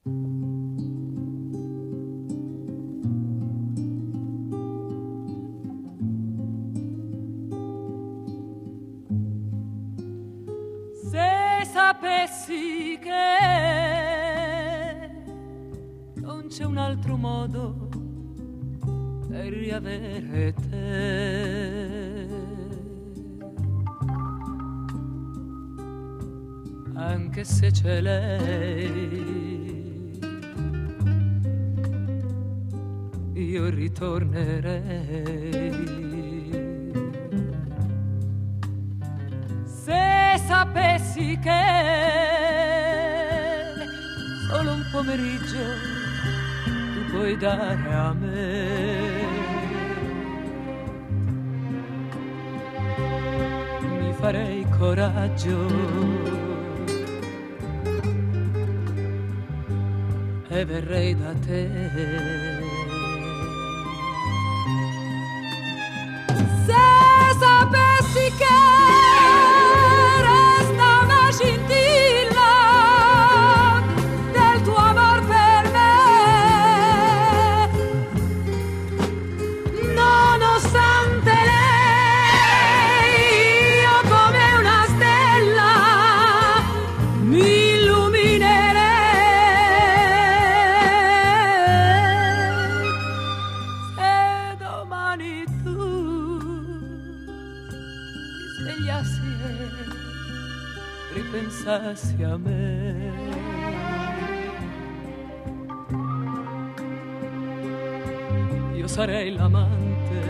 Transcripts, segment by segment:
Sapessi che non c'è un altro modo per riavere te, anche se c'è lei, io ritornerei. Sapessi che solo un pomeriggio tu puoi dare a me, mi farei coraggio e verrei da te. Se sapessi che scintilla del tuo amor per me, nonostante lei, io come una stella mi illuminerei. Se domani tu ti svegliassi e ripensassi a me, io sarei l'amante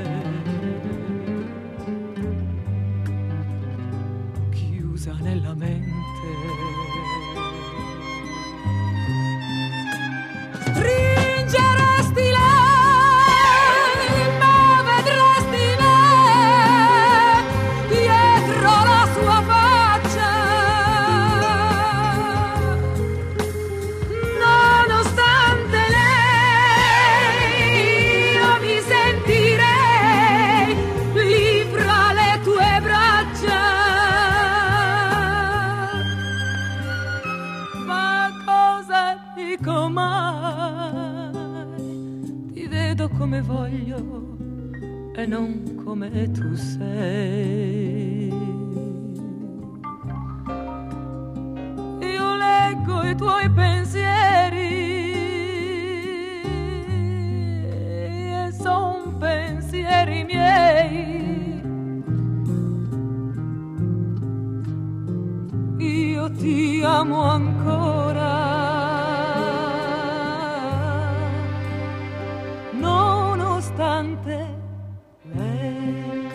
chiusa nella mente. Stringeresti lei, ma vedresti me dietro la sua faccia. Nonostante lei, io mi sentirei lì fra le tue braccia. Ma cosa dico mai? Ti vedo come voglio e non come tu sei. Io leggo i tuoi pensieri e son pensieri miei. Io ti amo ancora, nonostante lei.